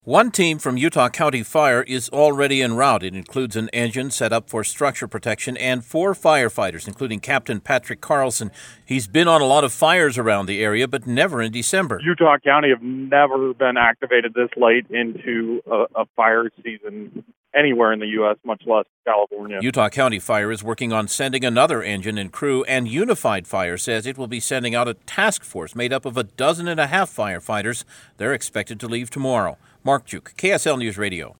One team from Utah County Fire is already en route. It includes an engine set up for structure protection and 4 firefighters, including Captain Patrick Carlson. He's been on a lot of fires around the area, but never in December. Utah County have never been activated this late into a fire season anywhere in the U.S., much less California. Utah County Fire is working on sending another engine and crew, and Unified Fire says it will be sending out a task force made up of 12.5 firefighters. They're expected to leave tomorrow. Mark Juke, KSL News Radio.